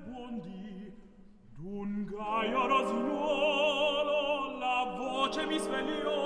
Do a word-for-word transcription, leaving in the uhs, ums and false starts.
buon dì, d'un gaio rosinuolo la voce mi svegliò.